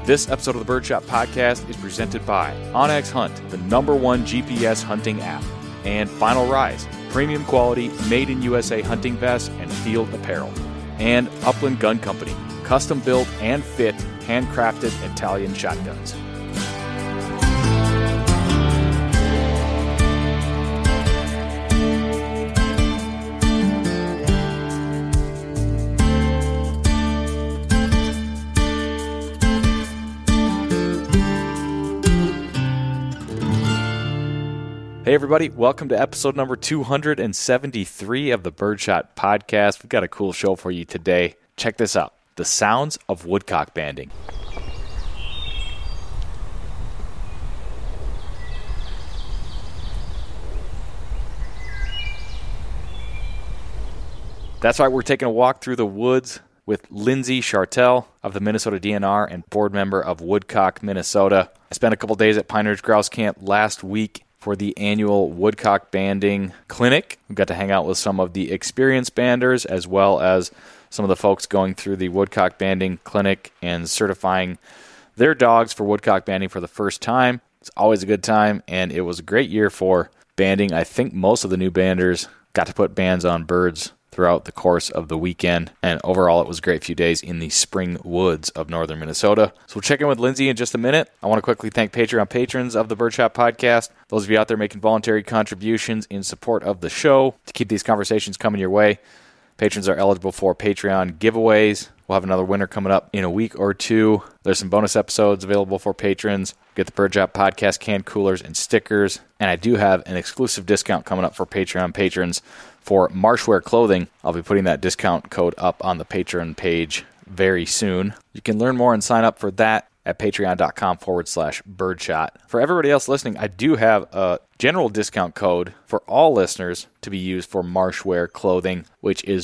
This episode of the Birdshot Podcast is presented by onX Hunt, the #1 GPS hunting app, and Final Rise, premium quality, made in USA hunting vests and field apparel, and Upland Gun Company, custom built and fit, handcrafted Italian shotguns. Hey everybody, welcome to episode number 273 of the Birdshot Podcast. We've got a cool show for you today. Check this out, the sounds of woodcock banding. That's right, we're taking a walk through the woods with Lindsay Chartel of the Minnesota DNR and board member of Woodcock, Minnesota. I spent a couple days at Pine Ridge Grouse Camp last week for the annual Woodcock Banding Clinic. We got to hang out with some of the experienced banders as well as some of the folks going through the Woodcock Banding Clinic and certifying their dogs for woodcock banding for the first time. It's always a good time, and it was a great year for banding. I think most of the new banders got to put bands on birds throughout the course of the weekend, and overall it was a great few days in the spring woods of northern Minnesota. So we'll check in with Lindsay in just a minute. I want to quickly thank Patreon patrons of the Birdshot Podcast, those of you out there making voluntary contributions in support of the show to keep these conversations coming your way. Patrons are eligible for Patreon giveaways. We'll have another winner coming up in a week or two. There's some bonus episodes available for patrons. Get the Birdshot Podcast can coolers and stickers. And I do have an exclusive discount coming up for Patreon patrons for Marshwear clothing. I'll be putting that discount code up on the Patreon page very soon. You can learn more and sign up for that at patreon.com/birdshot. For everybody else listening, I do have a general discount code for all listeners to be used for Marshwear clothing, which is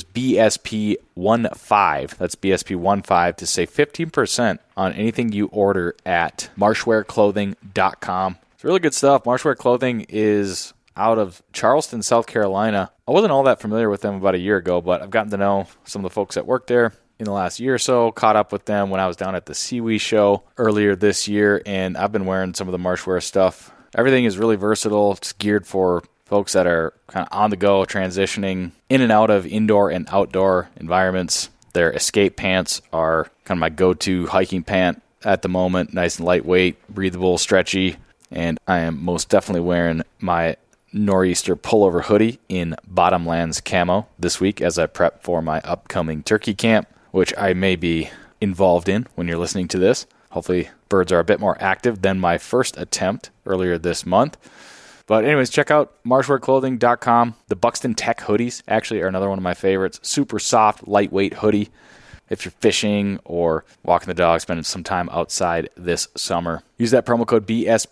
BSP15. That's BSP15 to save 15% on anything you order at marshwearclothing.com. It's really good stuff. Marshwear clothing is out of Charleston, South Carolina. I wasn't all that familiar with them about a year ago, but I've gotten to know some of the folks that work there in the last year or so, caught up with them when I was down at the Seawee show earlier this year, and I've been wearing some of the Marshwear stuff. Everything is really versatile. It's geared for folks that are kind of on the go, transitioning in and out of indoor and outdoor environments. Their Escape pants are kind of my go-to hiking pant at the moment. Nice and lightweight, breathable, stretchy, and I am most definitely wearing my Nor'easter pullover hoodie in Bottomlands camo this week as I prep for my upcoming turkey camp, which I may be involved in when you're listening to this. Hopefully birds are a bit more active than my first attempt earlier this month. But anyways, check out marshwearclothing.com. The Buxton Tech hoodies actually are another one of my favorites. Super soft, lightweight hoodie if you're fishing or walking the dog, spending some time outside this summer. Use that promo code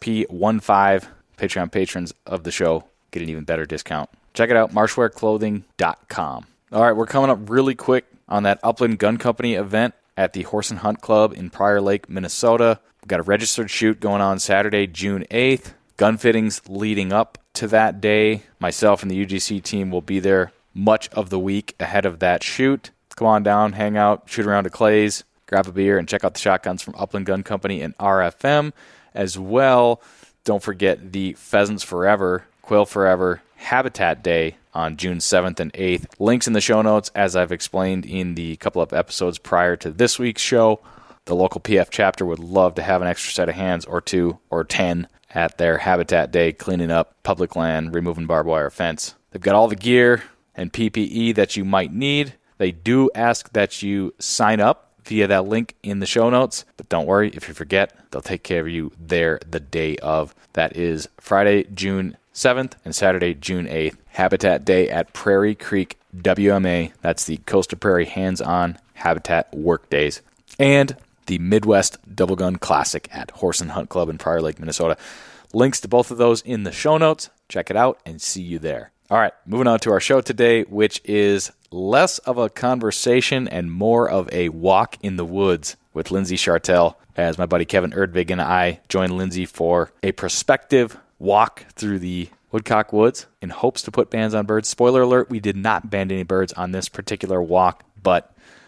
BSP15. Patreon patrons of the show get an even better discount. Check it out, marshwearclothing.com. All right, we're coming up really quick on that Upland Gun Company event at the Horse and Hunt Club in Prior Lake, Minnesota. We've got a registered shoot going on Saturday, June 8th. Gun fittings leading up to that day. Myself and the UGC team will be there much of the week ahead of that shoot. Come on down, hang out, shoot around to Clay's, grab a beer, and check out the shotguns from Upland Gun Company and RFM. As well, don't forget the Pheasants Forever, Quail Forever Habitat Day on June 7th and 8th. Links in the show notes, as I've explained in the couple of episodes prior to this week's show. The local PF chapter would love to have an extra set of hands or 2 or 10 at their Habitat Day, cleaning up public land, removing barbed wire fence. They've got all the gear and PPE that you might need. They do ask that you sign up via that link in the show notes. But don't worry, if you forget, they'll take care of you there the day of. That is Friday, June 7th and Saturday, June 8th. Habitat Day at Prairie Creek WMA. That's the Coastal Prairie Hands-On Habitat Work Days. And the Midwest Double Gun Classic at Horse and Hunt Club in Prior Lake, Minnesota. Links to both of those in the show notes. Check it out and see you there. All right, moving on to our show today, which is less of a conversation and more of a walk in the woods with Lindsay Chartel, as my buddy Kevin Erdvig and I joined Lindsay for a prospective walk through the Woodcock Woods in hopes to put bands on birds. Spoiler alert, we did not band any birds on this particular walk, but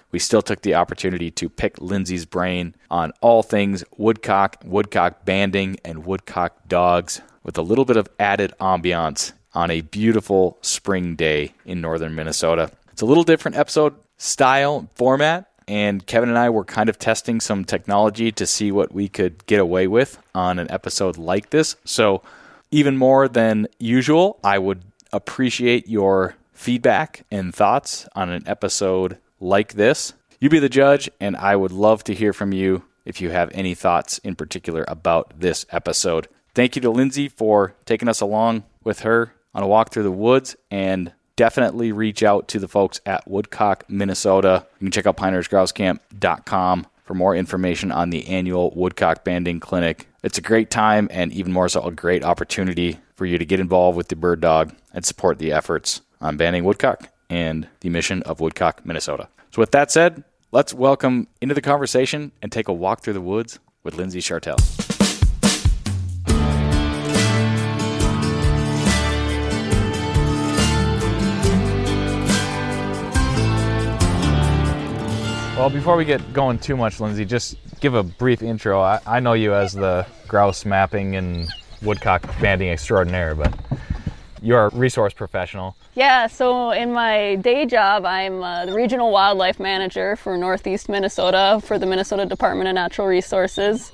we still took the opportunity to pick Lindsay's brain on all things woodcock, woodcock banding, and woodcock dogs with a little bit of added ambiance on a beautiful spring day in northern Minnesota. It's a little different episode style format, and Kevin and I were kind of testing some technology to see what we could get away with on an episode like this. So even more than usual, I would appreciate your feedback and thoughts on an episode like this. You be the judge, and I would love to hear from you if you have any thoughts in particular about this episode. Thank you to Lindsay for taking us along with her on a walk through the woods, and definitely reach out to the folks at Woodcock, Minnesota. You can check out PioneersGrousecamp.com for more information on the annual Woodcock Banding Clinic. It's a great time, and even more so, a great opportunity for you to get involved with the bird dog and support the efforts on banding woodcock and the mission of Woodcock, Minnesota. So with that said, let's welcome into the conversation and take a walk through the woods with Lindsay Schartel. Well, before we get going too much, Lindsay, just give a brief intro. I know you as the grouse mapping and woodcock banding extraordinaire, but you're a resource professional. Yeah, so in my day job, I'm the regional wildlife manager for Northeast Minnesota for the Minnesota Department of Natural Resources.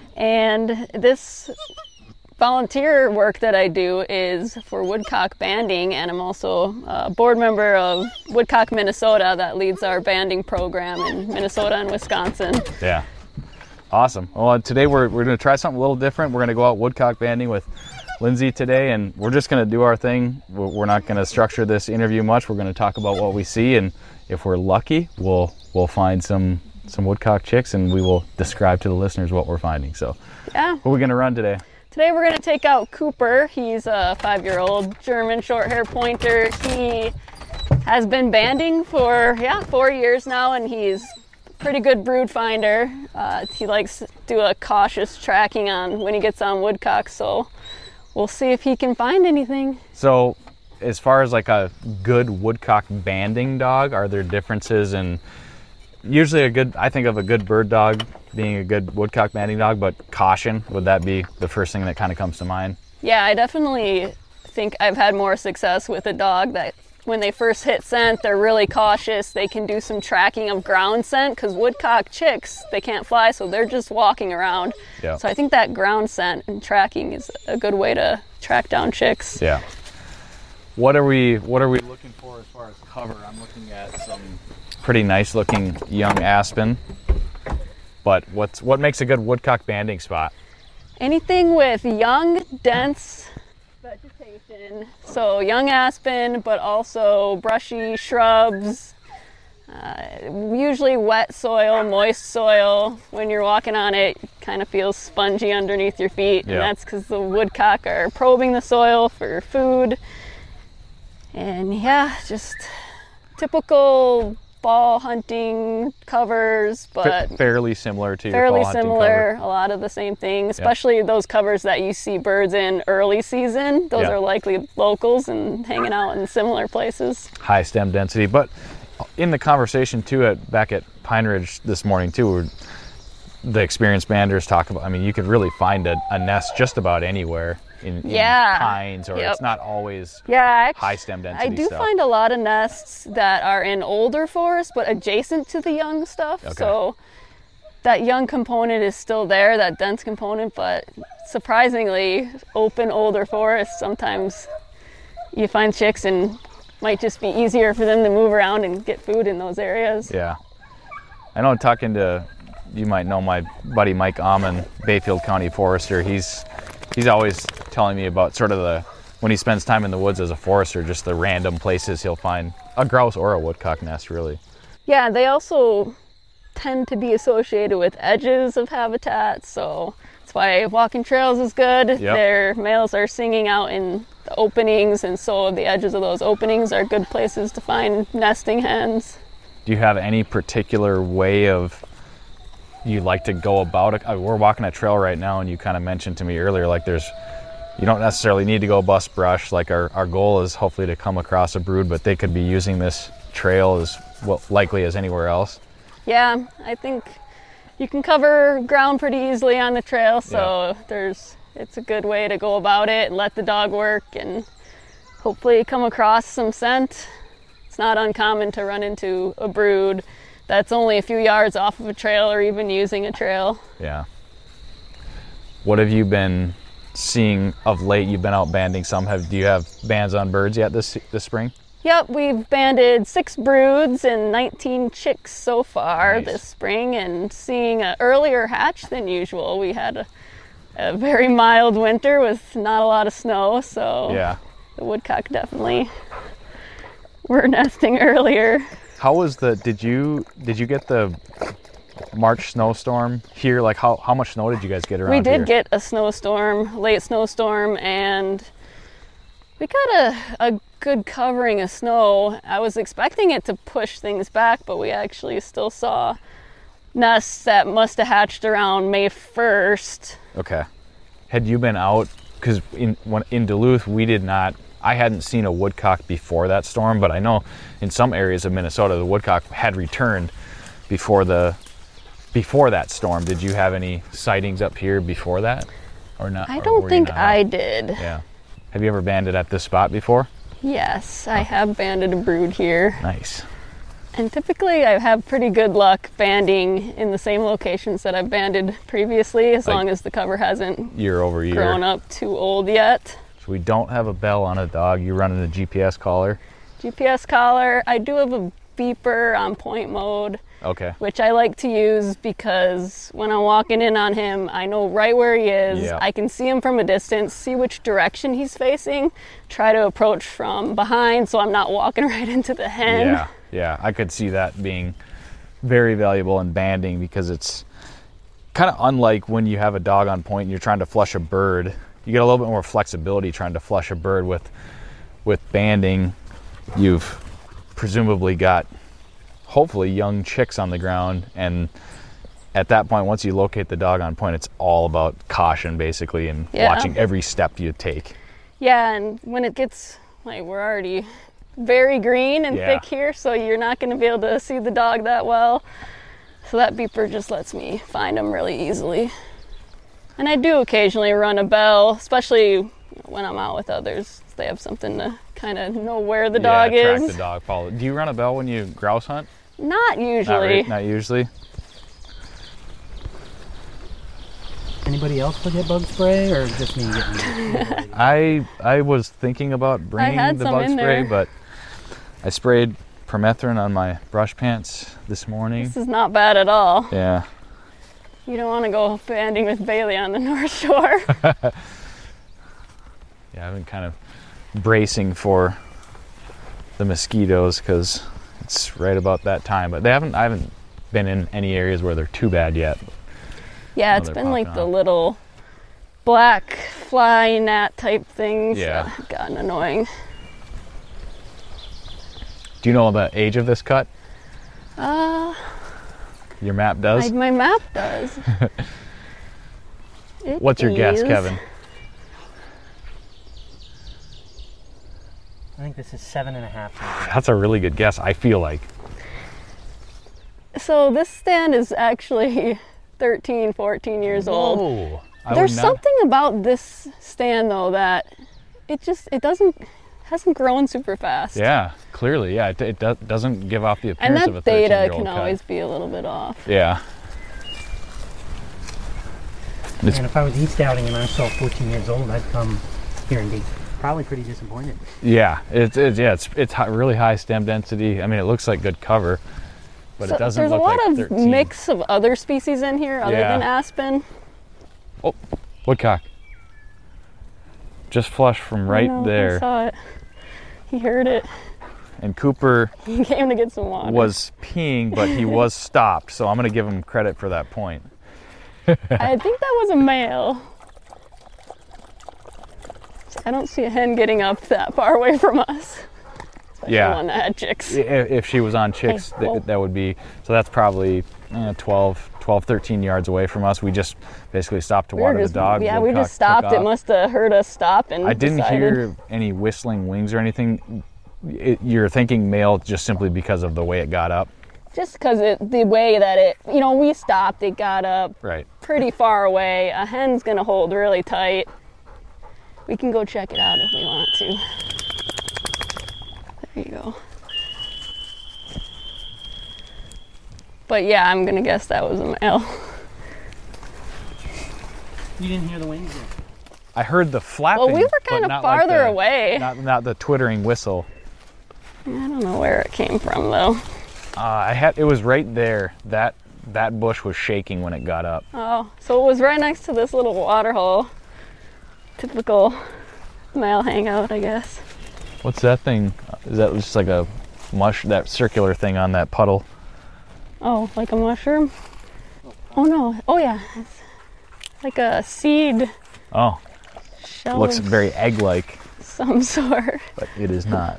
And this volunteer work that I do is for woodcock banding, and I'm also a board member of Woodcock, Minnesota, that leads our banding program in Minnesota and Wisconsin. Yeah, awesome. Well, today we're going to try something a little different. We're going to go out woodcock banding with Lindsay today, and we're just going to do our thing. We're not going to structure this interview much. We're going to talk about what we see, and if we're lucky, we'll find some woodcock chicks, and we will describe to the listeners what we're finding. So, yeah. What are we going to run today? Today we're going to take out Cooper. He's a 5-year-old German short-hair pointer. He has been banding for 4 years now, and he's a pretty good brood finder. He likes to do a cautious tracking on when he gets on woodcock, so we'll see if he can find anything. So as far as like a good woodcock banding dog, are there differences in usually I think of a good bird dog being a good woodcock banding dog, but caution, would that be the first thing that kind of comes to mind? Yeah, I definitely think I've had more success with a dog that when they first hit scent, they're really cautious. They can do some tracking of ground scent, because woodcock chicks, they can't fly, so they're just walking around. Yeah. So I think that ground scent and tracking is a good way to track down chicks. Yeah. What are we looking for as far as cover? I'm looking at some pretty nice looking young aspen. But what makes a good woodcock banding spot? Anything with young, dense vegetation. So young aspen, but also brushy shrubs. Usually wet soil, moist soil. When you're walking on it, it kind of feels spongy underneath your feet. Yeah. And that's because the woodcock are probing the soil for food. And yeah, just typical fall hunting covers, but fairly similar to your fairly fall hunting similar cover. A lot of the same thing, especially those covers that you see birds in early season. Those are likely locals and hanging out in similar places. High stem density. But in the conversation too back at Pine Ridge this morning too, the experienced banders talk about, I mean, you could really find a nest just about anywhere in pines, or it's not always high stem density. I do find a lot of nests that are in older forests, but adjacent to the young stuff. Okay. So that young component is still there, that dense component, but surprisingly, open older forests, sometimes you find chicks and might just be easier for them to move around and get food in those areas. Yeah. I know, talking to, you might know my buddy Mike Amon, Bayfield County Forester, he's always telling me about sort of when he spends time in the woods as a forester, just the random places he'll find a grouse or a woodcock nest, really. Yeah, they also tend to be associated with edges of habitats, so that's why walking trails is good. Yep. Their males are singing out in the openings, and so the edges of those openings are good places to find nesting hens. Do you have any particular way of you like to go about it? We're walking a trail right now, and you kind of mentioned to me earlier, like you don't necessarily need to go bust brush. Like our goal is hopefully to come across a brood, but they could be using this trail as well likely as anywhere else. Yeah, I think you can cover ground pretty easily on the trail, so it's a good way to go about it and let the dog work and hopefully come across some scent. It's not uncommon to run into a brood that's only a few yards off of a trail or even using a trail. Yeah. What have you been seeing of late? You've been out banding some. Do you have bands on birds yet this spring? Yep, we've banded 6 broods and 19 chicks so far this spring, and seeing an earlier hatch than usual. We had a very mild winter with not a lot of snow, so the woodcock definitely were nesting earlier. How was did you get the March snowstorm here? Like how much snow did you guys get around here? We did get a snowstorm, late snowstorm, and we got a good covering of snow. I was expecting it to push things back, but we actually still saw nests that must have hatched around May 1st. Okay. Had you been out, because in Duluth I hadn't seen a woodcock before that storm, but I know in some areas of Minnesota the woodcock had returned before that storm. Did you have any sightings up here before that or not? I don't think I did. Yeah. Have you ever banded at this spot before? Yes, I have banded a brood here. Nice. And typically I have pretty good luck banding in the same locations that I've banded previously, as long as the cover hasn't year over year grown up too old yet. So we don't have a bell on a dog. You're running a GPS collar? GPS collar. I do have a beeper on point mode. Okay. Which I like to use because when I'm walking in on him, I know right where he is. Yeah. I can see him from a distance, see which direction he's facing, try to approach from behind so I'm not walking right into the hen. Yeah, I could see that being very valuable in banding, because it's kind of unlike when you have a dog on point and you're trying to flush a bird. You get a little bit more flexibility trying to flush a bird. With banding. You've presumably got hopefully young chicks on the ground, and at that point, once you locate the dog on point, it's all about caution basically, and watching every step you take. Yeah, and when it gets, like, we're already very green and thick here, so you're not going to be able to see the dog that well. So that beeper just lets me find them really easily. And I do occasionally run a bell, especially when I'm out with others. They have something to kind of know where the dog is. Track the dog, follow. Do you run a bell when you grouse hunt? Not usually. Not usually. Anybody else get bug spray, or just me getting it? I was thinking about bringing the bug spray, but I sprayed permethrin on my brush pants this morning. This is not bad at all. Yeah. You don't want to go banding with Bailey on the North Shore. Yeah, I've been kind of bracing for the mosquitoes because it's right about that time, but I haven't been in any areas where they're too bad yet. Yeah, it's been like the little black fly gnat type things that have gotten annoying. Do you know the age of this cut? Your map does? My map does. What's your guess, Kevin? I think this is 7.5. That's a really good guess, I feel like. So this stand is actually 13, 14 years old. Whoa. There's something about this stand though that it hasn't grown super fast. Yeah, clearly, yeah. It doesn't give off the appearance of a 13-year-old And that data can cut. always be a little bit off. Yeah. And if I was east outing and I saw 14 years old, I'd come here and be probably pretty disappointed. Yeah, it's really high stem density. I mean, it looks like good cover, but it doesn't look like 13. There's a lot of mix of other species in here other than aspen. Oh, woodcock. Just flushed from right there. I saw it. He heard it. And Cooper He came to get some water. was peeing, but he was stopped, so I'm going to give him credit for that point. I think that was a male. I don't see a hen getting up that far away from us. Especially one that had chicks. If she was on chicks, that would be, so that's probably 12, 13 yards away from us. We just basically stopped to water the dog. Yeah, we just stopped. It must have heard us stop and I didn't hear any whistling wings or anything. You're thinking male just simply because of the way it got up? Just because the way that we stopped, it got up Right. pretty far away. A hen's going to hold really tight. We can go check it out if we want to. There you go. But yeah, I'm going to guess that was a male. You didn't hear the wings yet? I heard the flapping. Well, we were kind but of not like farther the- away. Not the twittering whistle. I don't know where it came from though. It was right there. That bush was shaking when it got up. Oh, so it was right next to this little water hole. Typical male hangout, I guess. What's that thing? Is that just like a that circular thing on that puddle? Oh, like a mushroom? Oh no. Oh yeah. It's like a seed Oh, shell. looks of very egg-like, some sort. but it is not.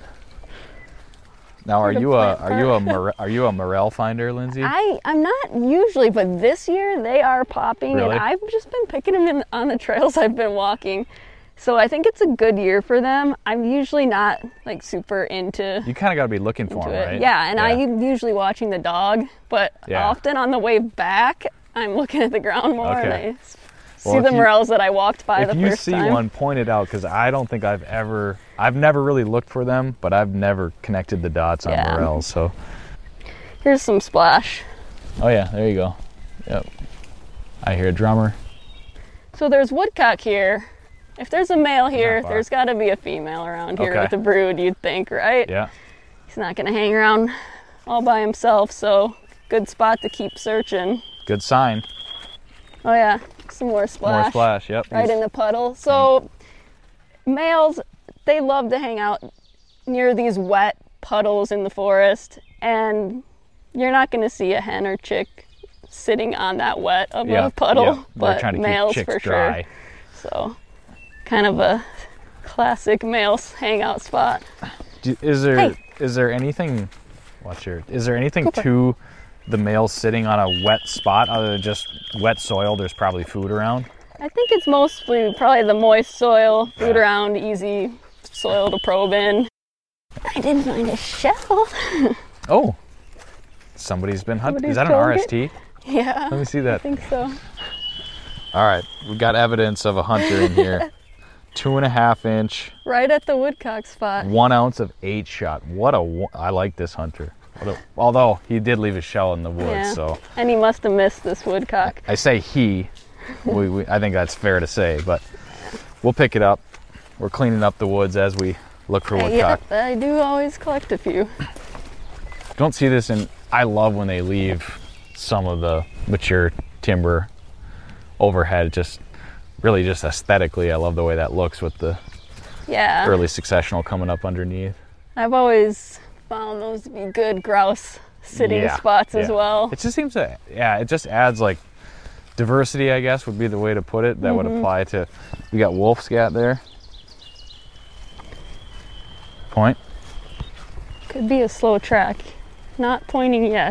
Now, are Sort of you plant are you a morel finder, Lindsay? I'm not usually, but this year they are popping, Really? and I've just been picking them on the trails I've been walking. So I think it's a good year for them. I'm usually not like super into You kind of got to be looking for them, it. right? Yeah, and I'm usually watching the dog, but Yeah. often on the way back, I'm looking at the ground more and Okay. I see Well, the if you- morels that I walked by If the you first see time. one, point it out, because I don't think I've never really looked for them, but I've never connected the dots on Yeah. morels. So, Here's some splash. oh yeah, there you go. Yep. I hear a drummer. So there's woodcock here. If there's a male here, far. there's got to be a female around here Okay. with a brood, you'd think, right? Yeah. He's not going to hang around all by himself, so good spot to keep searching. Good sign. Oh yeah, some more splash. More splash. Yep. Right in the puddle. So males, they love to hang out near these wet puddles in the forest, and you're not going to see a hen or chick sitting on that wet of a puddle, They're but trying to males keep chicks for dry. sure. So kind of a classic male hangout spot. Is there Hey. anything? Watch here. Is there anything Cooper. to the males sitting on a wet spot other than just wet soil? There's probably food around. I think it's mostly probably the moist soil, food Yeah. around, easy soil to probe in. I did find a shell. Oh, somebody's been hunting. Is that an Somebody's RST? Yeah, Let me see I that. think so. All right, we got evidence of a hunter in here. 2.5 inch, Right at the woodcock spot. 1 ounce of 8-shot. I like this hunter. Although he did leave his shell in the woods, Yeah. so And he must have missed this woodcock. I say he. I think that's fair to say, but we'll pick it up. We're cleaning up the woods as we look for woodcock. Yeah, I do always collect a few. Don't see this in. I love when they leave some of the mature timber overhead. Just aesthetically, I love the way that looks with the Yeah. early successional coming up underneath. I've always found those to be good grouse sitting spots as Yeah. well. It just seems to, it just adds like diversity, I guess would be the way to put it. That would apply to. We got wolf scat there. Point. Could be a slow track. Not pointing yet.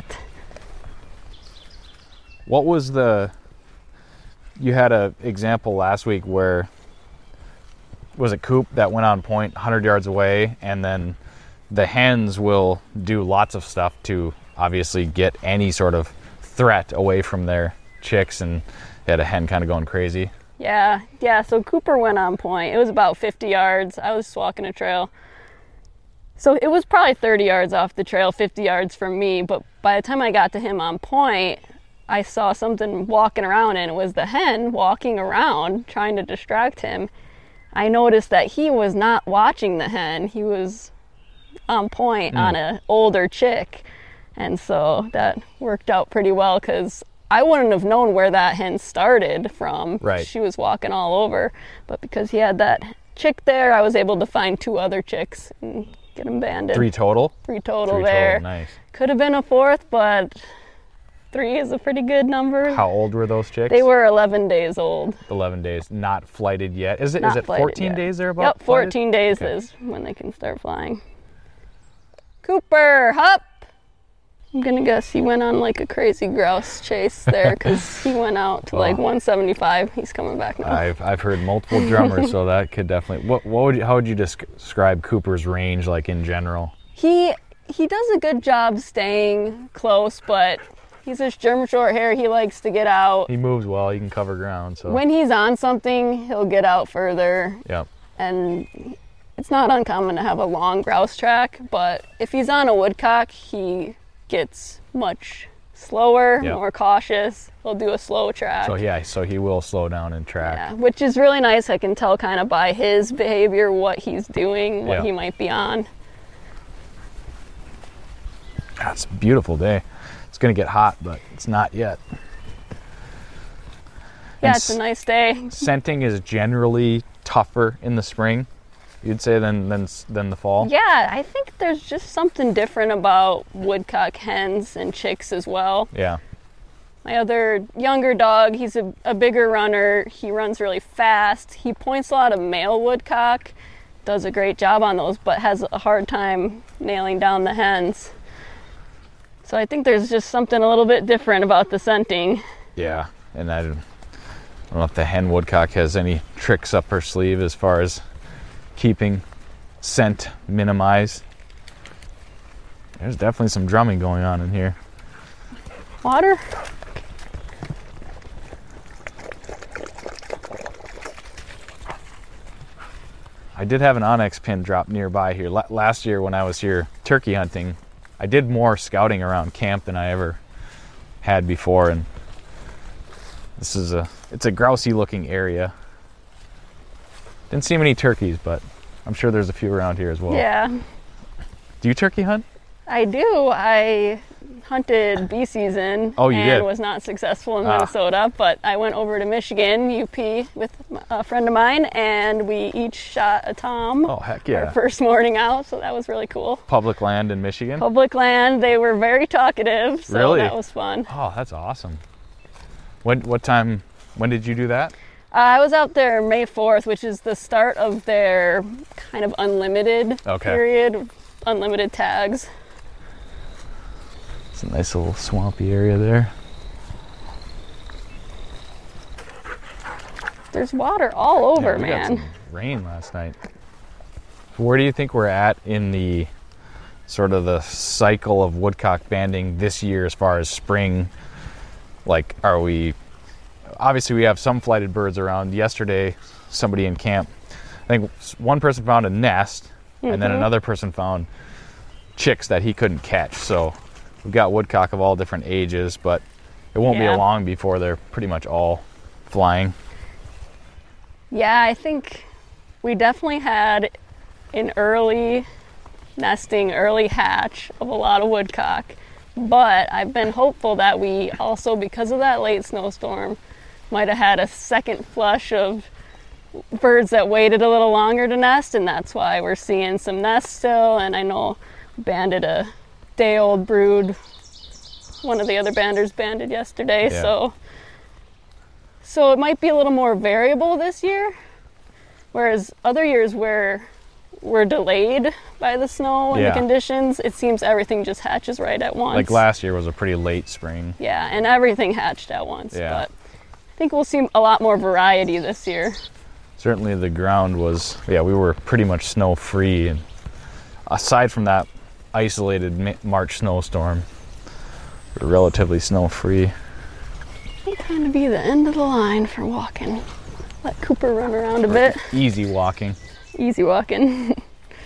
What was you had an example last week where, was it coop that went on point 100 yards away, and then the hens will do lots of stuff to obviously get any sort of threat away from their chicks, and had a hen kind of going crazy. Yeah, so Cooper went on point. It was about 50 yards. I was just walking a trail. So it was probably 30 yards off the trail, 50 yards from me, but by the time I got to him on point, I saw something walking around, and it was the hen walking around trying to distract him. I noticed that he was not watching the hen. He was on point on an older chick. And so that worked out pretty well, because I wouldn't have known where that hen started from. Right. She was walking all over. But because he had that chick there, I was able to find 2 other chicks and get them banded. 3 total? 3 total 3 there. total, nice. Could have been a 4th, but 3 is a pretty good number. How old were those chicks? They were 11 days old. 11 days, not flighted yet. Is it Not 14 flighted yet. days they're about? Yep, 14 flighted? days Okay. is when they can start flying. Cooper, hup! I'm gonna guess he went on like a crazy grouse chase there, because he went out to like 175. He's coming back now. I've heard multiple drummers, so that could definitely. How would you describe Cooper's range like in general? He he does a good job staying close, but he's a German short hair. He likes to get out. He moves well. He can cover ground. So when he's on something, he'll get out further. Yep. And it's not uncommon to have a long grouse track, but if he's on a woodcock, he gets much slower, more cautious. He'll do a slow track. So he will slow down and track. Yeah, which is really nice. I can tell kind of by his behavior what he's doing, what he might be on. It's a beautiful day. It's going to get hot, but it's not yet. Yeah, it's a nice day. Scenting is generally tougher in the spring, you'd say, than the fall? Yeah, I think there's just something different about woodcock hens and chicks as well. Yeah. My other younger dog, he's a bigger runner. He runs really fast. He points a lot of male woodcock, does a great job on those, but has a hard time nailing down the hens. So I think there's just something a little bit different about the scenting. Yeah, and I don't know if the hen woodcock has any tricks up her sleeve as far as keeping scent minimized. There's definitely some drumming going on in here. Water? I did have an onyx pin drop nearby here. Last year when I was here turkey hunting, I did more scouting around camp than I ever had before, and it's a grousey looking area. Didn't see many turkeys, but I'm sure there's a few around here as well. Yeah. Do you turkey hunt? I do. I hunted bee season and was not successful in Minnesota, but I went over to Michigan, UP, with a friend of mine, and we each shot a tom. Oh, heck yeah. Our first morning out, so that was really cool. Public land in Michigan? Public land. They were very talkative, so really? That was fun. Oh, that's awesome. When did you do that? I was out there May 4th, which is the start of their kind of unlimited period, unlimited tags. It's a nice little swampy area there. There's water all over, we man. got some rain last night. Where do you think we're at in the sort of the cycle of woodcock banding this year as far as spring? Like, obviously we have some flighted birds around. Yesterday, somebody in camp, I think one person found a nest, and then another person found chicks that he couldn't catch. So we've got woodcock of all different ages, but it won't be long before they're pretty much all flying. Yeah, I think we definitely had an early nesting, early hatch of a lot of woodcock. But I've been hopeful that we also, because of that late snowstorm, might have had a second flush of birds that waited a little longer to nest, and that's why we're seeing some nests still. And I know banded a day-old brood. One of the other banders banded yesterday, so it might be a little more variable this year, whereas other years where we're delayed by the snow and the conditions, it seems everything just hatches right at once. Like last year was a pretty late spring. Yeah, and everything hatched at once. Yeah. But I think we'll see a lot more variety this year. Certainly the ground was, we were pretty much snow free, and aside from that isolated March snowstorm, we were relatively snow free. It'll kind of be the end of the line for walking. Let Cooper run around a bit. Easy walking. Easy walking.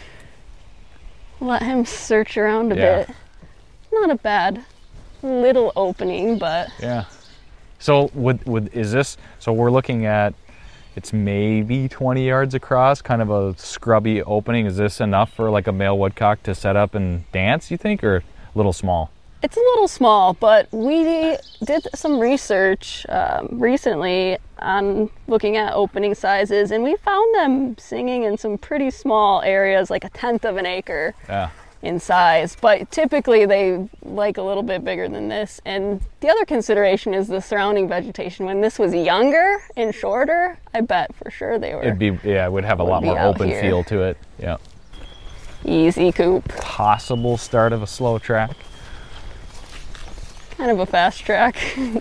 Let him search around a bit. Not a bad little opening, but yeah. So so we're looking at, it's maybe 20 yards across, kind of a scrubby opening. Is this enough for like a male woodcock to set up and dance, you think, or a little small? It's a little small, but we did some research recently on looking at opening sizes, and we found them singing in some pretty small areas, like 1/10 of an acre in size. But typically they like a little bit bigger than this. And the other consideration is the surrounding vegetation. When this was younger and shorter, I bet for sure they were. It would have a lot more open feel to it. Yeah. Easy, Coop. Possible start of a slow track. Kind of a fast track.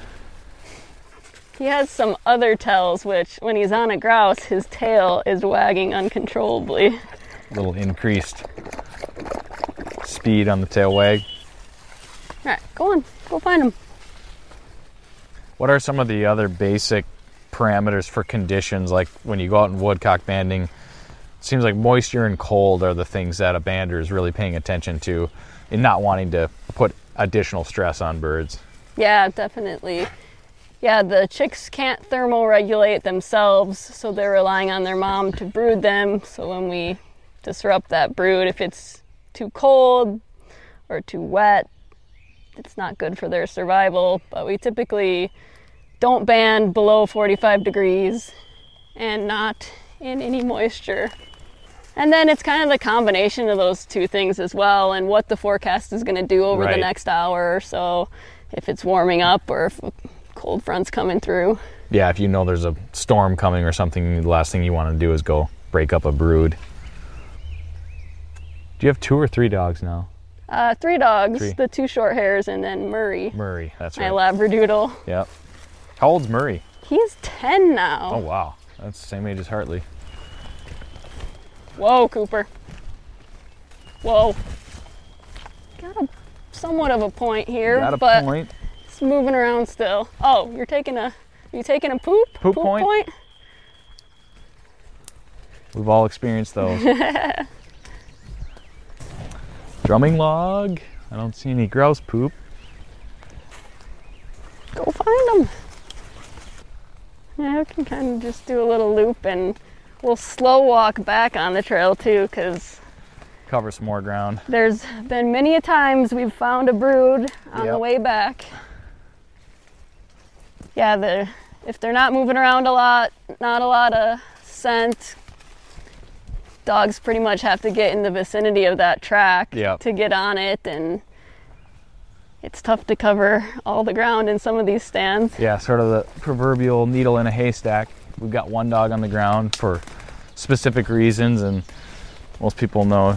He has some other tells, which when he's on a grouse, his tail is wagging uncontrollably. A little increased speed on the tail wag. All right, go on. Go find them. What are some of the other basic parameters for conditions, like when you go out in woodcock banding? It seems like moisture and cold are the things that a bander is really paying attention to in not wanting to put additional stress on birds. Yeah, definitely. Yeah, the chicks can't thermoregulate themselves, so they're relying on their mom to brood them. So when we disrupt that brood, if it's too cold or too wet, it's not good for their survival. But we typically don't band below 45 degrees and not in any moisture. And then it's kind of the combination of those two things as well, and what the forecast is going to do over the next hour or so, if it's warming up or if a cold front's coming through. Yeah, if you know there's a storm coming or something, the last thing you want to do is go break up a brood. Do you have 2 or 3 dogs now? 3 dogs, 3. The 2 short hairs, and then Murray. Murray, that's My right. Labradoodle. Yep. How old's Murray? He's 10 now. Oh, wow. That's the same age as Hartley. Whoa, Cooper. Whoa. Got a somewhat of a point here, Got a but point. it's moving around still. Oh, you taking a poop? Poop point? We've all experienced those. Drumming log. I don't see any grouse poop. Go find them. Yeah, we can kind of just do a little loop and we'll slow walk back on the trail too, because Cover some more ground. there's been many a times we've found a brood on the Yep. way back. Yeah, if they're not moving around a lot, not a lot of scent, dogs pretty much have to get in the vicinity of that track Yep. to get on it, and it's tough to cover all the ground in some of these stands. Yeah, sort of the proverbial needle in a haystack. We've got 1 dog on the ground for specific reasons, and most people know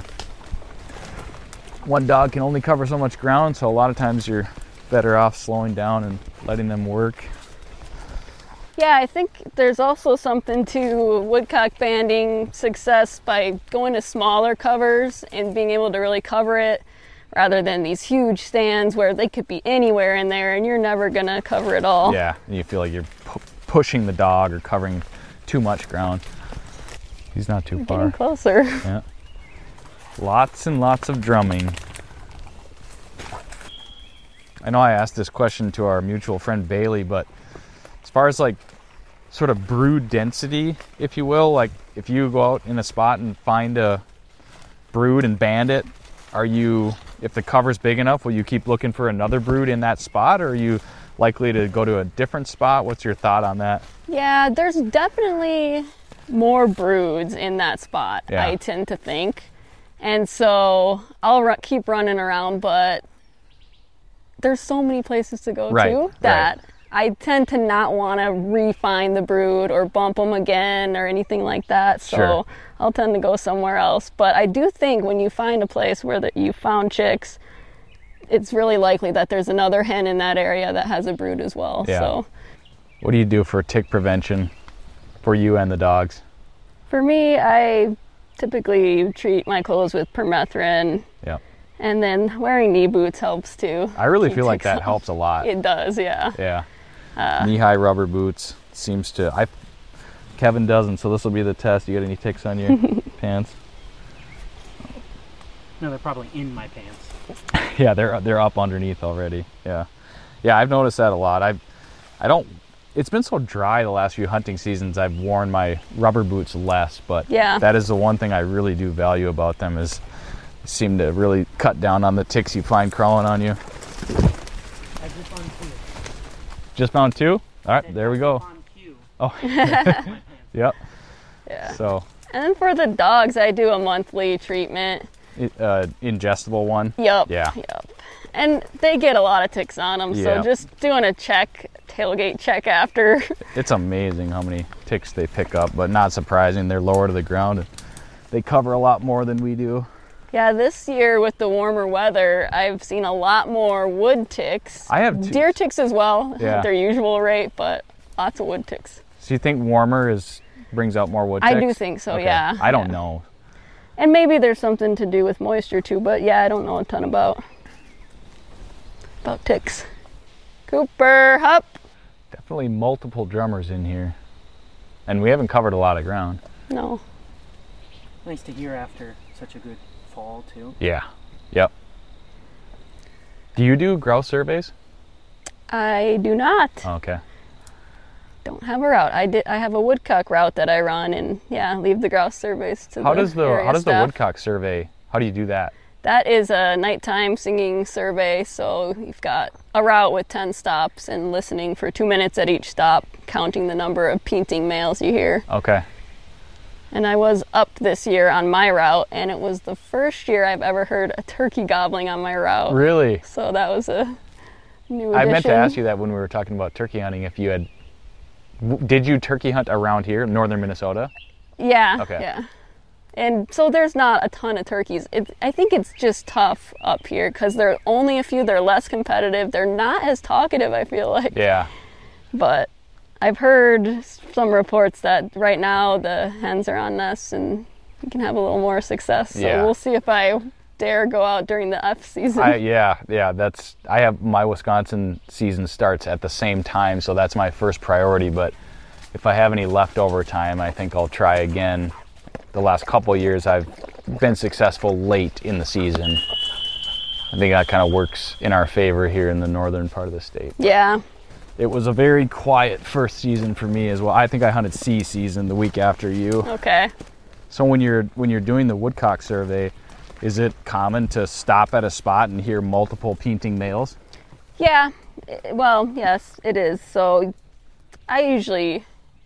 1 dog can only cover so much ground, so a lot of times you're better off slowing down and letting them work. Yeah, I think there's also something to woodcock banding success by going to smaller covers and being able to really cover it, rather than these huge stands where they could be anywhere in there and you're never gonna cover it all. Yeah, and you feel like you're pushing the dog or covering too much ground. He's not too far. Getting closer. Yeah. Lots and lots of drumming. I know I asked this question to our mutual friend Bailey, but as far as like sort of brood density, if you will, like if you go out in a spot and find a brood and band it, if the cover's big enough, will you keep looking for another brood in that spot, or are you likely to go to a different spot? What's your thought on that? Yeah, there's definitely more broods in that spot, Yeah. I tend to think. And so I'll keep running around, but there's so many places to go to that I tend to not want to re-find the brood or bump them again or anything like that. So Sure. I'll tend to go somewhere else. But I do think when you find a place where you found chicks, it's really likely that there's another hen in that area that has a brood as well. Yeah. So What do you do for tick prevention for you and the dogs? for me, I typically treat my clothes with permethrin, Yeah. and then wearing knee boots helps too. I really Keep feel like ticks that off. helps a lot. It does, yeah. Yeah. Knee-high rubber boots seems to. Kevin doesn't, so this will be the test. You got any ticks on your pants? No, they're probably in my pants. Yeah, they're up underneath already. Yeah, yeah, I've noticed that a lot. I don't. It's been so dry the last few hunting seasons. I've worn my rubber boots less, but Yeah. that is the one thing I really do value about them is they seem to really cut down on the ticks you find crawling on you. I just found 2. Just found 2. All right, there we go. On cue. Oh, My pants. yep. Yeah. So, And then for the dogs, I do a monthly treatment. ingestible one. Yup. Yeah. Yup. And they get a lot of ticks on them, Yeah. so just doing a tailgate check after. It's amazing how many ticks they pick up, but not surprising. They're lower to the ground and they cover a lot more than we do. Yeah, this year with the warmer weather, I've seen a lot more wood ticks. I have deer ticks as well, Yeah. at their usual rate, but lots of wood ticks. So you think warmer brings out more wood ticks? I do think so, Okay. yeah. I don't Yeah. know. And maybe there's something to do with moisture too, but yeah, I don't know a ton about ticks. Cooper, hup. Definitely multiple drummers in here. And we haven't covered a lot of ground. No. Nice to hear after such a good fall too. Yeah. Yep. Do you do grouse surveys? I do not. Okay. Don't have a route. I have a woodcock route that I run, and yeah, leave the grouse surveys to How does the staff. woodcock survey? How do you do that? That is a nighttime singing survey, so you've got a route with 10 stops and listening for 2 minutes at each stop, counting the number of painting males you hear. Okay. And I was up this year on my route, and it was the first year I've ever heard a turkey gobbling on my route. Really? So that was a new addition. I meant to ask you that when we were talking about turkey hunting, if you had, did you turkey hunt around here, northern Minnesota? Yeah. Okay. Yeah. And so there's not a ton of turkeys. I think it's just tough up here because there are only a few. They're less competitive. They're not as talkative, I feel like. Yeah. But I've heard some reports that right now the hens are on nests and you can have a little more success. So Yeah. we'll see if I dare go out during the F season. I have my Wisconsin season starts at the same time, so that's my first priority. But if I have any leftover time, I think I'll try again. The last couple of years I've been successful late in the season. I think that kind of works in our favor here in the northern part of the state. Yeah. It was a very quiet first season for me as well. I think I hunted C season the week after you. Okay. So when you're doing the woodcock survey, is it common to stop at a spot and hear multiple painting males? Yeah. Well, yes, it is. So I usually,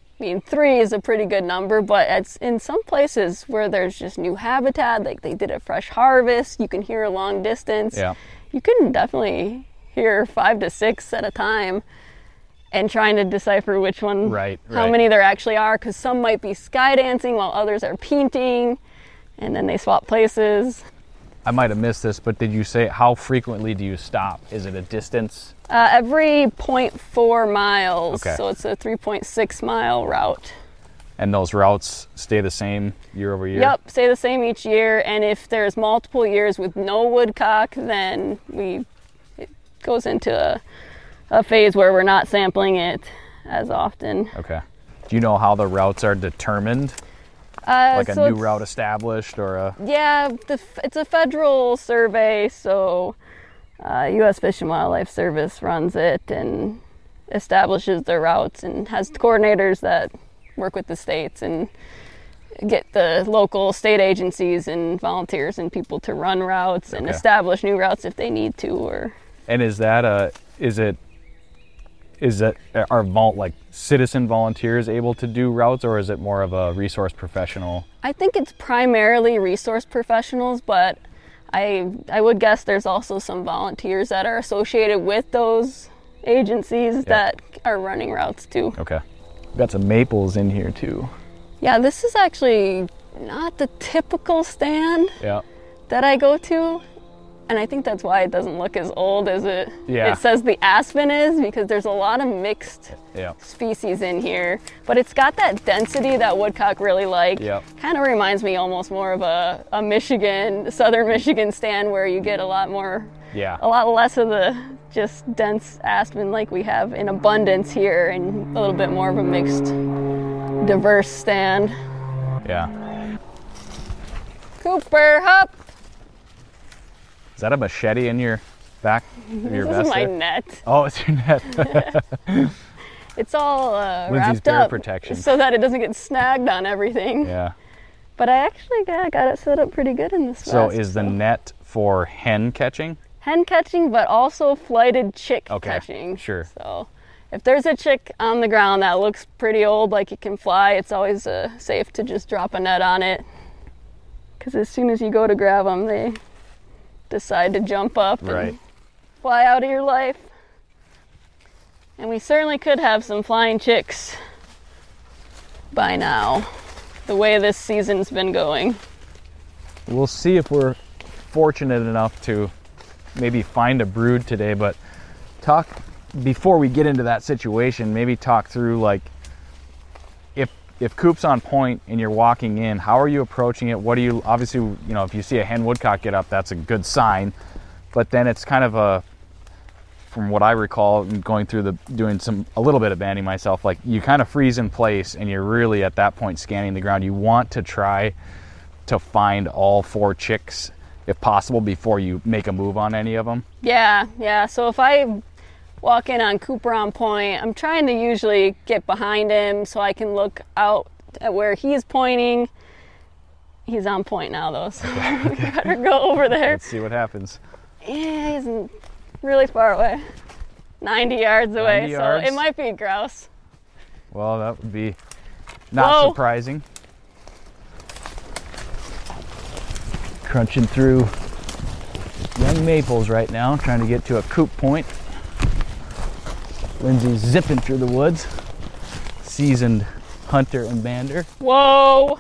3 is a pretty good number, but it's in some places where there's just new habitat, like they did a fresh harvest, you can hear a long distance. Yeah. You can definitely hear 5 to 6 at a time and trying to decipher which one, how many there actually are, because some might be sky dancing while others are painting, and then they swap places. I might have missed this, but did you say how frequently do you stop? Is it a distance? Every 0.4 miles, Okay. so it's a 3.6 mile route. And those routes stay the same year over year? Yep, stay the same each year, and if there's multiple years with no woodcock, then it goes into a phase where we're not sampling it as often. Okay. Do you know how the routes are determined? Like a new route established or a... Yeah, it's a federal survey, so U.S. Fish and Wildlife Service runs it and establishes their routes and has coordinators that work with the states and get the local state agencies and volunteers and people to run routes and establish new routes if they need to. Or And are citizen volunteers able to do routes, or is it more of a resource professional? I think it's primarily resource professionals, but I would guess there's also some volunteers that are associated with those agencies that are running routes too. Okay. We've got some maples in here too. Yeah, this is actually not the typical stand that I go to. And I think that's why it doesn't look as old as it says the aspen is, because there's a lot of mixed species in here. But it's got that density that woodcock really like. Kind of reminds me almost more of a southern Michigan stand where you get a lot less of the just dense aspen like we have in abundance here, and a little bit more of a mixed, diverse stand. Yeah. Cooper, hup! Is that a machete in your back of your vest? This is my there? net. Oh, it's your net. It's all Lindsay's wrapped bear up protection. so that it doesn't get snagged on everything. Yeah. But I actually got it set up pretty good in this So vest. is the net for hen catching? Hen catching, but also flighted chick catching. Sure. So if there's a chick on the ground that looks pretty old, like it can fly, it's always safe to just drop a net on it. Because as soon as you go to grab them, they decide to jump up and fly out of your life. And we certainly could have some flying chicks by now, the way this season's been going. We'll see if we're fortunate enough to maybe find a brood today, but before we get into that situation, maybe talk through, like, if coop's on point and you're walking in, how are you approaching it? What do you, obviously, you know, if you see a hen woodcock get up, that's a good sign. But then it's kind of a, from what I recall, going through doing a little bit of banding myself, like you kind of freeze in place and you're really at that point scanning the ground. You want to try to find all 4 chicks if possible before you make a move on any of them. Yeah. So if I walk in on Cooper on point, I'm trying to usually get behind him so I can look out at where he's pointing. He's on point now though, so we better go over there. Let's see what happens. Yeah, he's really far away. 90 yards away, 90 yards. So it might be a grouse. Well, that would be not surprising. Crunching through young maples right now, trying to get to a coop point. Lindsay's zipping through the woods. Seasoned hunter and bander. Whoa!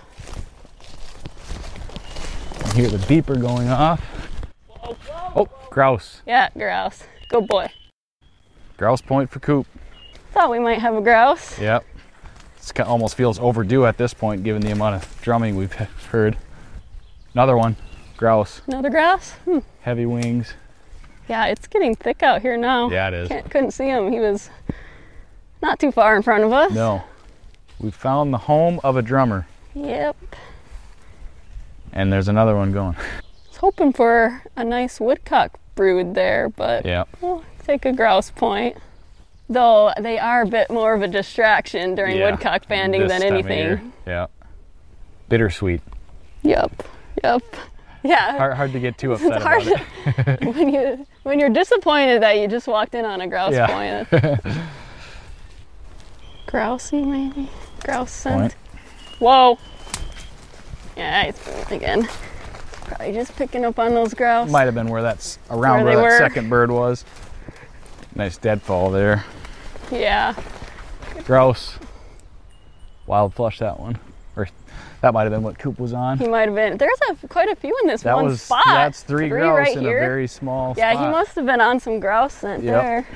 I hear the beeper going off. Whoa. Oh, grouse. Yeah, grouse. Good boy. Grouse point for coop. Thought we might have a grouse. Yep. It almost feels overdue at this point, given the amount of drumming we've heard. Another one. Grouse. Another grouse? Heavy wings. Yeah, it's getting thick out here now. Yeah, it is. Couldn't see him. He was not too far in front of us. No. We found the home of a drummer. Yep. And there's another one going. I was hoping for a nice woodcock brood there, but Yeah. we'll take a grouse point. Though they are a bit more of a distraction during woodcock banding this than time of year. anything. Yeah. Bittersweet. Yep. Yeah. Hard to get too upset It's hard about it. when you're disappointed that you just walked in on a grouse point. Grousey maybe? Grouse scent. Point. Whoa. Yeah, he's moving again. Probably just picking up on those grouse. Might have been where that's around Where they where that were. second bird was. Nice deadfall there. Yeah. Grouse. Wild flush that one. Or that might have been what coop was on. He might have been. There's quite a few in this one spot. That's three grouse right in here. a very small Yeah, spot. he must have been on some grouse scent there.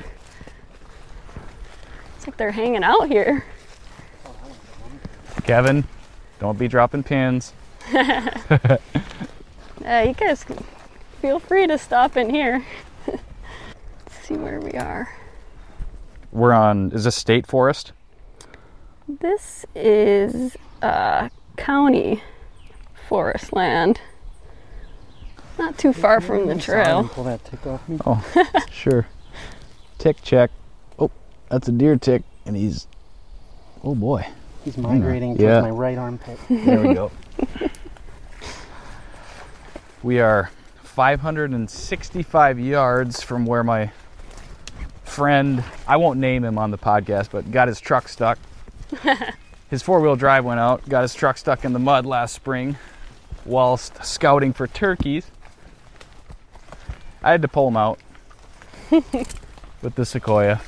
It's like they're hanging out here. Kevin, don't be dropping pins. Yeah, you guys feel free to stop in here. Let's see where we are. We're on, is this state forest? This is county forest land. Not too far from the trail. Pull that tick off me. Oh, sure. Tick check. Oh, that's a deer tick, and he's, oh boy. He's migrating Yeah. towards my right armpit. There we go. We are 565 yards from where my friend, I won't name him on the podcast, but got his truck stuck. His four-wheel drive went out, got his truck stuck in the mud last spring whilst scouting for turkeys. I had to pull him out with the Sequoia.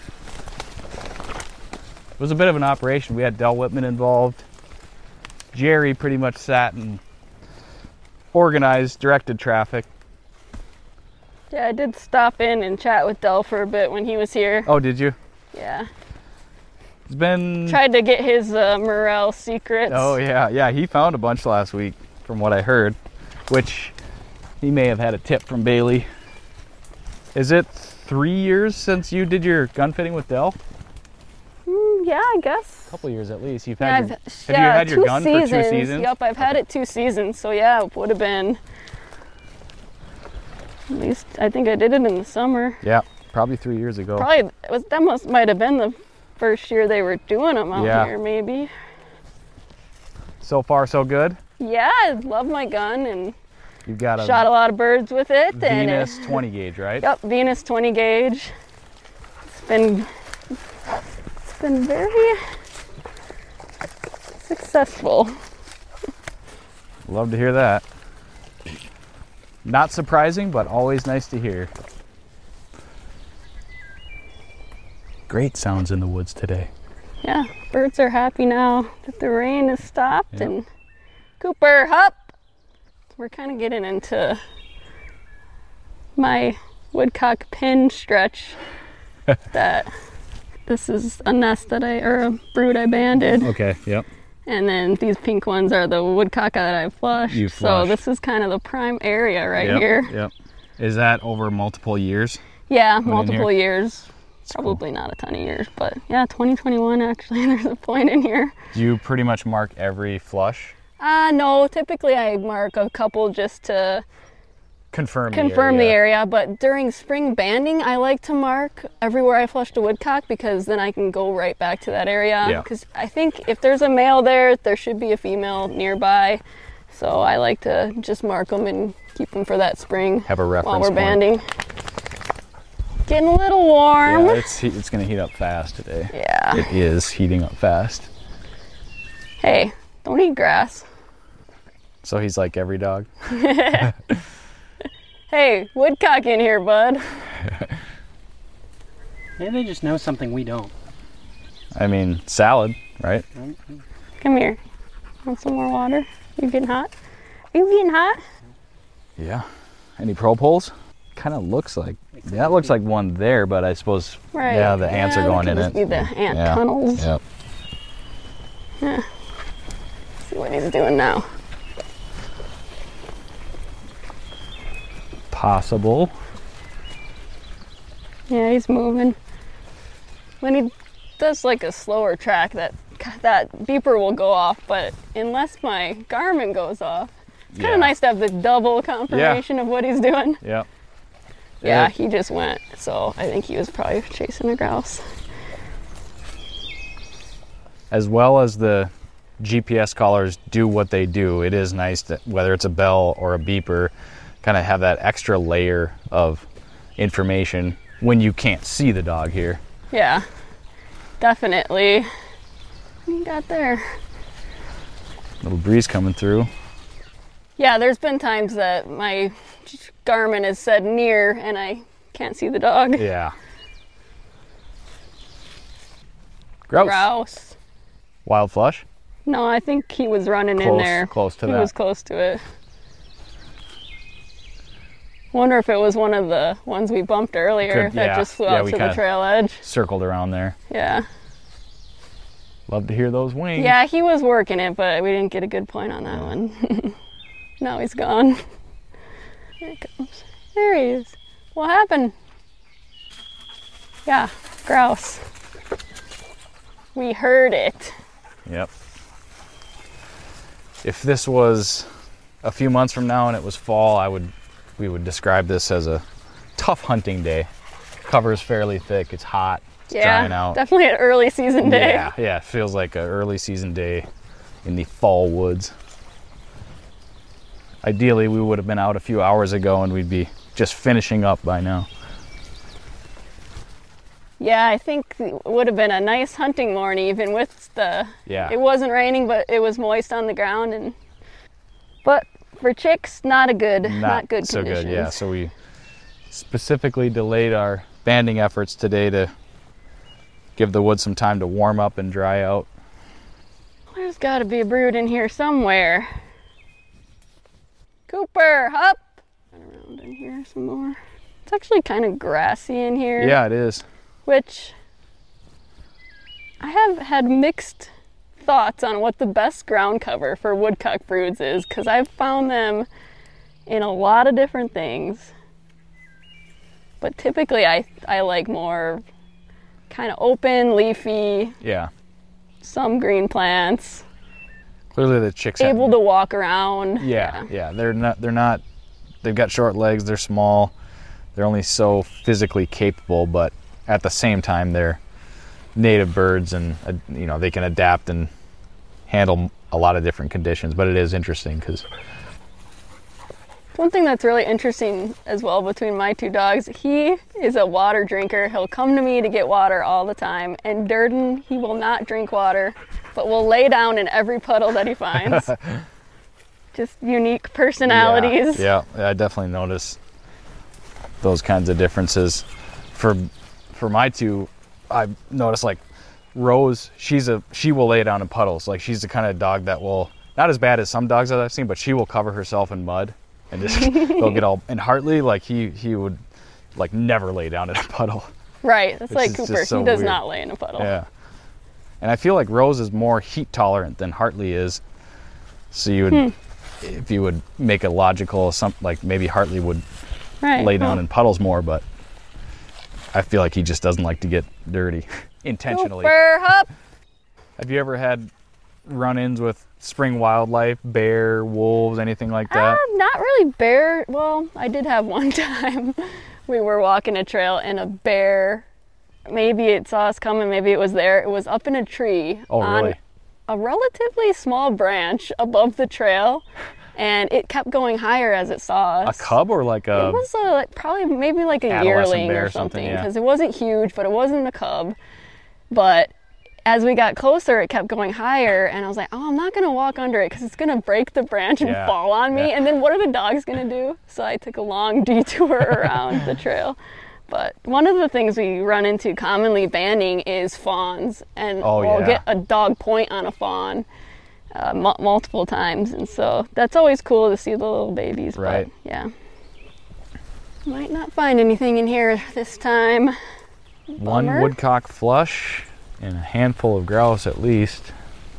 It was a bit of an operation. We had Del Whitman involved. Jerry pretty much sat and organized, directed traffic. Yeah, I did stop in and chat with Del for a bit when he was here. Oh, did you? Yeah. It's been... Tried to get his morel secrets. Oh, yeah. He found a bunch last week, from what I heard, which he may have had a tip from Bailey. Is it 3 years since you did your gun fitting with Del? Yeah, I guess. A couple years at least. You've Yeah, had your, have you had your gun for 2 seasons? Yep, I've had it 2 seasons. So yeah, it would have been. At least I think I did it in the summer. Yeah, probably 3 years ago. Probably might have been the first year they were doing them out here, maybe. So far, so good? Yeah, I love my gun and You've got a shot a lot of birds with it. Venus 20 gauge, right? Yep, Venus 20 gauge. It's been very successful. Love to hear that. Not surprising, but always nice to hear. Great sounds in the woods today. Yeah, birds are happy now that the rain has stopped. Yep. And Cooper, up! We're kind of getting into my woodcock pin stretch. That this is a nest or a brood I banded. Okay, yep. And then these pink ones are the woodcock that I flushed. You So flushed. this is kind of the prime area right Yep, here. Yep. Is that over multiple years? Yeah, in multiple here? years. Probably not a ton of years, but yeah, 2021 actually, there's a point in here. Do you pretty much mark every flush? No, typically I mark a couple just to Confirm the area, but during spring banding, I like to mark everywhere I flushed a woodcock because then I can go right back to that area. Yeah. Because I think if there's a male there, there should be a female nearby. So I like to just mark them and keep them for that spring. Have a reference while we're point. banding. Getting a little warm. Yeah, it's going to heat up fast today. Yeah. It is heating up fast. Hey, don't eat grass. So he's like every dog. Hey, woodcock in here, bud. Maybe they just know something we don't. I mean, salad, right? Come here. Want some more water? You getting hot? Are you getting hot? Yeah. Any probe holes? Kind of looks like, that looks like one there, but I suppose, Right. yeah, the ants are that going could in just it. Be the ant Yeah. tunnels. Yep. See what he's doing now. Possible. Yeah, he's moving. When he does like a slower track, that beeper will go off. But unless my Garmin goes off, it's kind Yeah. of nice to have the double confirmation of what he's doing. Yep. Yeah, he just went. So I think he was probably chasing a grouse. As well as the GPS collars do what they do, it is nice that whether it's a bell or a beeper, kind of have that extra layer of information when you can't see the dog here. Yeah, definitely. What do you got there? Little breeze coming through. Yeah, there's been times that my Garmin has said near and I can't see the dog. Yeah. Grouse. Grouse. Wild flush. No, I think he was running in there. Close to He that. was close to it. Wonder if it was one of the ones we bumped earlier Could- that yeah. just flew Yeah, out we to the kinda- trail edge. Circled around there. Yeah. Love to hear those wings. Yeah, he was working it, but we didn't get a good point on that one. Now he's gone. Here he comes. There he is. What happened? Yeah, grouse. We heard it. Yep. If this was a few months from now and it was fall, we would describe this as a tough hunting day. Cover is fairly thick. It's hot. It's drying out. Definitely an early season day. Yeah. It feels like an early season day in the fall woods. Ideally, we would have been out a few hours ago and we'd be just finishing up by now. Yeah, I think it would have been a nice hunting morning, even with the. Yeah. It wasn't raining, but it was moist on the ground, but for chicks, not good so conditions. good. Yeah. So we specifically delayed our banding efforts today to give the wood some time to warm up and dry out. There's got to be a brood in here somewhere. Cooper, up! Run around in here some more. It's actually kind of grassy in here. Yeah, it is. Which I have had mixed thoughts on what the best ground cover for woodcock broods is, because I've found them in a lot of different things. But typically I like more kind of open, leafy, Yeah. some green plants, Clearly the chicks able to walk around. Yeah. They're not they've got short legs, they're small. They're only so physically capable, but at the same time they're native birds and they can adapt and handle a lot of different conditions, but it is interesting because One thing that's really interesting as well between my two dogs, he is a water drinker. He'll come to me to get water all the time. And Durden, he will not drink water, but will lay down in every puddle that he finds. Just unique personalities. Yeah, I definitely notice those kinds of differences. For my two, I've noticed like Rose, she will lay down in puddles. Like she's the kind of dog that will, not as bad as some dogs that I've seen, but she will cover herself in mud and just they'll get all. And Hartley, like he would like never lay down in a puddle. Right, that's Which like is Cooper. just so He does weird. not lay in a puddle. Yeah. And I feel like Rose is more heat tolerant than Hartley is. So you would, if you would make a logical, like maybe Hartley would lay down in puddles more, but I feel like he just doesn't like to get dirty intentionally. Cooper, hup. Have you ever had run-ins with spring wildlife, bear, wolves, anything like that? Not really bear. Well, I did have one time. We were walking a trail and a bear, maybe it saw us coming, maybe it was there. It was up in a tree on a relatively small branch above the trail, and it kept going higher as it saw us. A cub or like a... It was probably maybe like a yearling or something, because it wasn't huge, but it wasn't a cub. But as we got closer, it kept going higher, and I was like, oh, I'm not going to walk under it because it's going to break the branch and fall on me, and then what are the dogs going to do? So I took a long detour around the trail. But one of the things we run into commonly banding is fawns, and we'll get a dog point on a fawn multiple times, and so that's always cool to see the little babies. Right. But, yeah. Might not find anything in here this time. One Bummer. woodcock flush and a handful of grouse at least.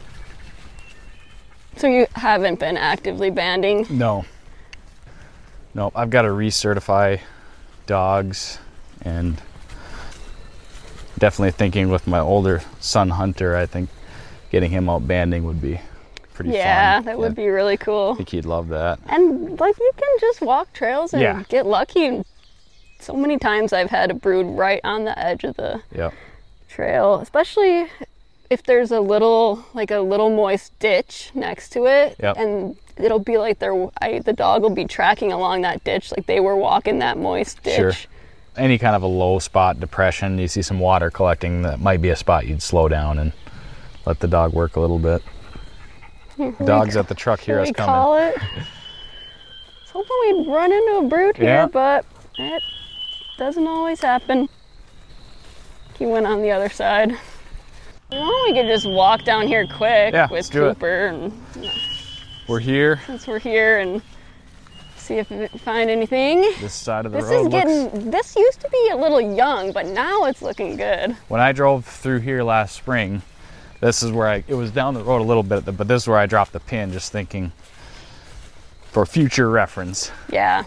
So you haven't been actively banding? No. No, I've got to recertify dogs, and definitely thinking with my older son Hunter, I think getting him out banding would be pretty fun. Yeah, that would be really cool. I think he'd love that. And like you can just walk trails and get lucky. So many times I've had a brood right on the edge of the trail, especially if there's a little moist ditch next to it, and it'll be like the dog will be tracking along that ditch like they were walking that moist ditch. Sure. Any kind of a low spot depression, you see some water collecting, that might be a spot you'd slow down and let the dog work a little bit. Dog's at the truck, hear us coming. Call it. I was hoping we'd run into a brood here, but it doesn't always happen. He went on the other side. Well, we could just walk down here quick with Cooper, and we're here. Since we're here, and see if we find anything. This side of the road. This used to be a little young, but now it's looking good. When I drove through here last spring, this is where it was down the road a little bit, but this is where I dropped the pin, just thinking for future reference. Yeah.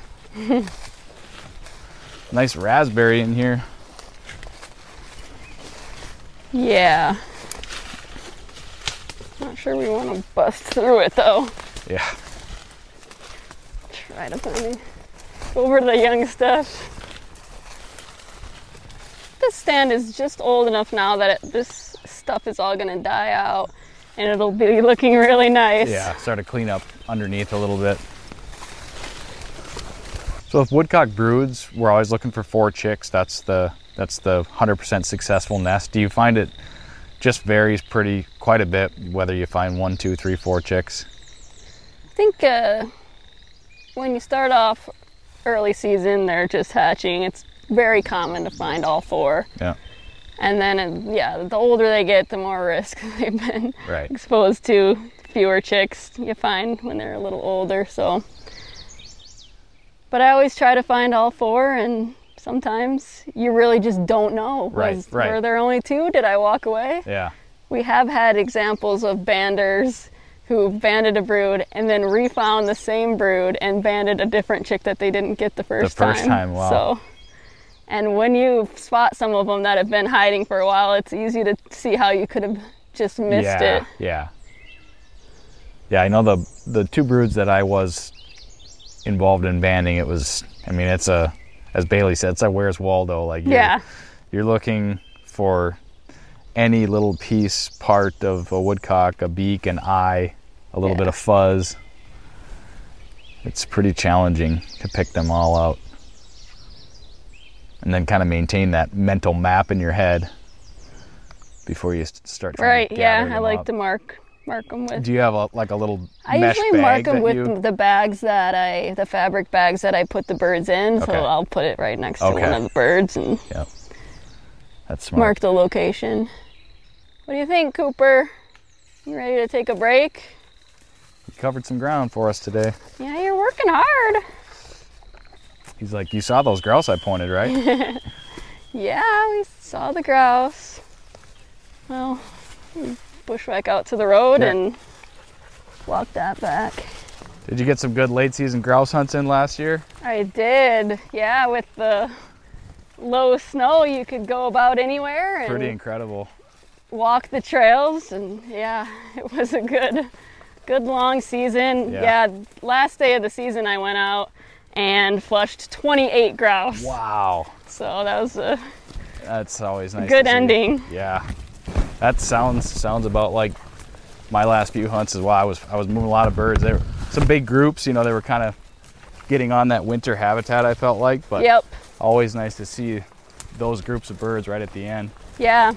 Nice raspberry in here. Yeah. Not sure we want to bust through it though. Yeah. Try to find over the young stuff. This stand is just old enough now that this stuff is all going to die out, and it'll be looking really nice. Yeah, start to clean up underneath a little bit. So with woodcock broods, we're always looking for 4 chicks. That's the 100% successful nest. Do you find it just varies quite a bit whether you find 1, 2, 3, 4 chicks? I think when you start off early season, they're just hatching. It's very common to find all 4. Yeah. And then, the older they get, the more risk they've been exposed to. Fewer chicks you find when they're a little older. So, but I always try to find all 4, and sometimes you really just don't know. Were there only 2? Did I walk away? Yeah. We have had examples of banders who banded a brood and then refound the same brood and banded a different chick that they didn't get the first time. The first time, wow. So, and when you spot some of them that have been hiding for a while, it's easy to see how you could have just missed it. Yeah. Yeah, I know the 2 broods that I was involved in banding, it's as Bailey said, it's a Where's Waldo. Like you're looking for any little part of a woodcock, a beak, an eye, a little bit of fuzz. It's pretty challenging to pick them all out. And then kind of maintain that mental map in your head before you start trying to gather them I like up. to mark them with. Do you have a little I mesh usually mark bag them with the bags the fabric bags that I put the birds in. So I'll put it right next to one of the birds and that's smart. Mark the location. What do you think, Cooper? You ready to take a break? You covered some ground for us today. Yeah, you're working hard. He's like, you saw those grouse I pointed, right? Yeah, we saw the grouse. Well, bushwhack out to the road Yeah. and walk that back. Did you get some good late season grouse hunts in last year? I did, yeah. With the low snow, you could go about anywhere and Pretty incredible. walk the trails, and yeah, it was a good long season. Yeah. Yeah, last day of the season I went out and flushed 28 grouse. Wow. So that was a That's always nice. good to see. ending. Yeah. That sounds about like my last few hunts as well. I was moving a lot of birds. There were some big groups, you know, they were kind of getting on that winter habitat, I felt like, but Yep. always nice to see those groups of birds right at the end. Yeah.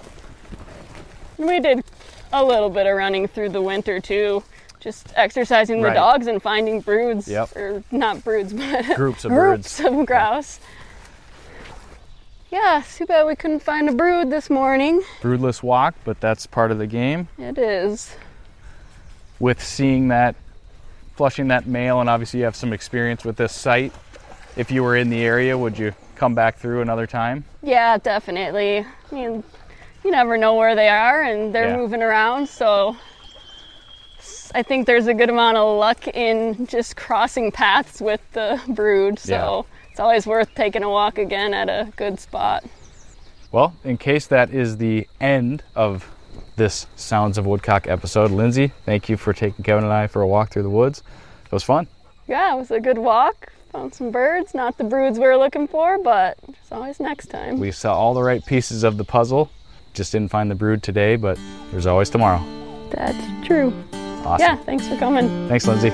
We did a little bit of running through the winter too, just exercising the Right. dogs and finding broods. Yep. Or not broods, but Groups of groups birds. of grouse. Yeah, it's too bad we couldn't find a brood this morning. Broodless walk, but that's part of the game. It is. With seeing that, flushing that male, and obviously you have some experience with this site. If you were in the area, would you come back through another time? Yeah, definitely. I mean, you never know where they are, and they're Yeah. moving around, so I think there's a good amount of luck in just crossing paths with the brood, so it's always worth taking a walk again at a good spot. Well, in case that is the end of this Sounds of Woodcock episode, Lindsay, thank you for taking Kevin and I for a walk through the woods. It was fun. Yeah, it was a good walk. Found some birds, not the broods we were looking for, but there's always next time. We saw all the right pieces of the puzzle. Just didn't find the brood today, but there's always tomorrow. That's true. Awesome. Yeah, thanks for coming. Thanks, Lindsay.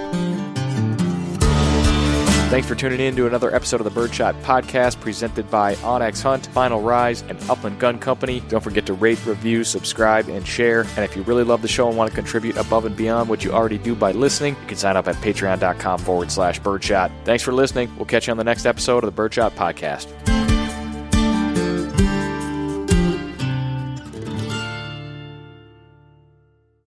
Thanks for tuning in to another episode of the Birdshot Podcast presented by Onyx Hunt, Final Rise, and Upland Gun Company. Don't forget to rate, review, subscribe, and share. And if you really love the show and want to contribute above and beyond what you already do by listening, you can sign up at patreon.com/birdshot. Thanks for listening. We'll catch you on the next episode of the Birdshot Podcast.